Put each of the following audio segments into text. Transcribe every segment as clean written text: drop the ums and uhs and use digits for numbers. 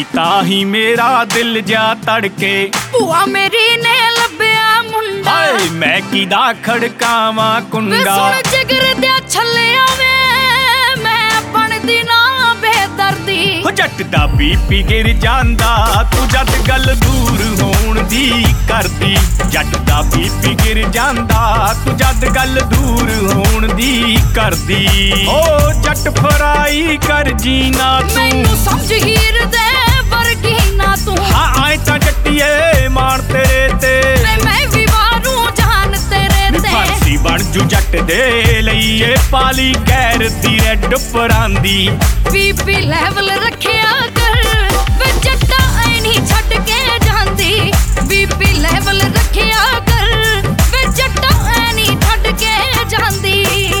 ताही मेरा दिल जा तड़के। भूआ मेरी ने लभ्या मुंडा, हाय मैं किदा खड़कावा कुंडा। सुन जिगर दिया छलिया वे मैं बनदी ना बेदर्दी। जट दा बीपी गिर जांदा तू जद गल दूर होण दी करदी। जट दा बीपी गिर जांदा तू जद गल दूर होण दी करदी। ओ जट फराई कर जीना तू, मैनू समझ हीर दे वर्गी ना तू। हाँ आए तां जट्टिए मान तेरे ते, मैं भी वारू जान तेरे ते। फांसी बन जू जट दे लईए पाली गैर दी रेड परांदी। बीपी लेवल रखिया कर वे जट्टा ऐ नहीं छड़ के जांदी। बीपी लेवल रखिया कर वे जट्टा ऐ नहीं छड़ के जांदी।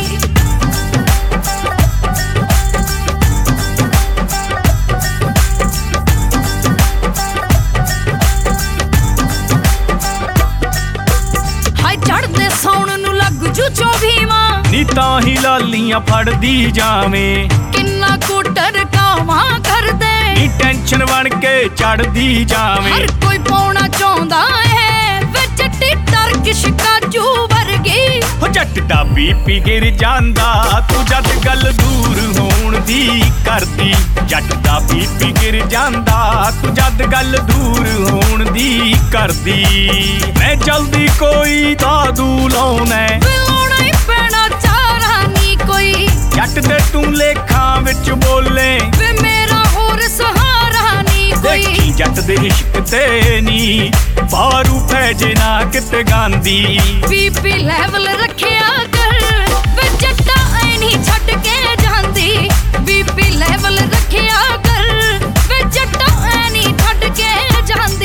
हाय चढ़दे सौण नू लग जू 24वां, नी ताही लालियां फड़दी जावें। किन्ना कुटर कावा कर दे, नी टेंशन बन के चढ़दी जावें। हर कोई पाउना चाहुंदा है वे जट्टी टर्किश काजू वर्गी। हो जट दा बीपी गिर जांदा तू जद गल दूर होण दी करदी। जट दा बीपी गिर जांदा तू जद गल दूर होण दी करदी। मैं जल्दी कोई दादू लाउणा, लाउणा ही पैना चारा नी कोई। जट दे तू लेखां विच बोले, वे मेरा होर सहारा नी कोई। देखी जट दे इश्क ते नी बारू फैजे ना किते गांदी। बीपी लेवल रखिया कर वे जट्टा ऐ नहीं छड़ के जांदी। बीपी लेवल रखिया कर वे जट्टा ऐ नहीं छड़ के जांदी।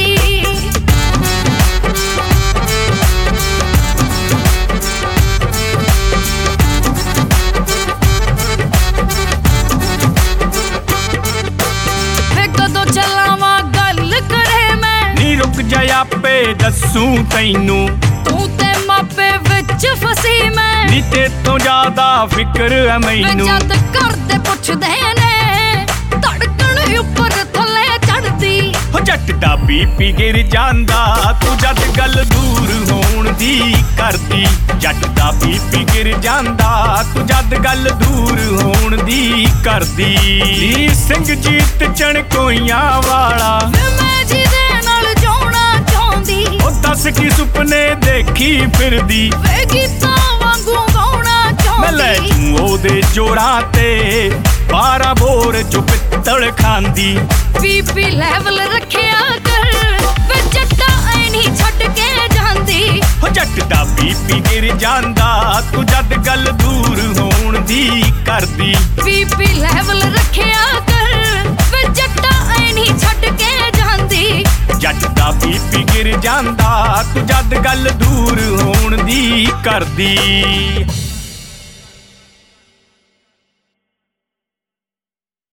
आपे दसू तैनू तू ते मापे विच फसी मैं। नी ते तो ज्यादा फिक्र है मैनू। जद करदे पुछदे ने धड़कन उपर थले चढ़दी। हो जट दा बीपी गिर जांदा तू जद गल दूर होण दी करदी। जट दा बीपी गिर जांदा तू जद गल दूर होण दी करदी। नी ਸਿੰਘ ਜੀਤ ਚਣਕੋਈਆਂ ਵਾਲਾ मैं जिदे नाल जोना चाहुंदी। ओ दस की सुपने देखी फिरदी। वे गीतां वांगू गाउणा मैं लै चाहुंदी। जूं ओदे जोड़ां ते 12 बोर जो पित्तल खांदी। बीपी लेवल रखिया कर वे जट्टा ऐ नहीं छड़ के जांदी। हो जट दा बीपी गिर जांदा तू जद गल दूर होण दी करदी। बीपी लेवल रखिया कर वे जट्टा ऐ नहीं छड़ के जांदी। जट दा बीपी गिर जांदा तू जद गल दूर होण दी करदी।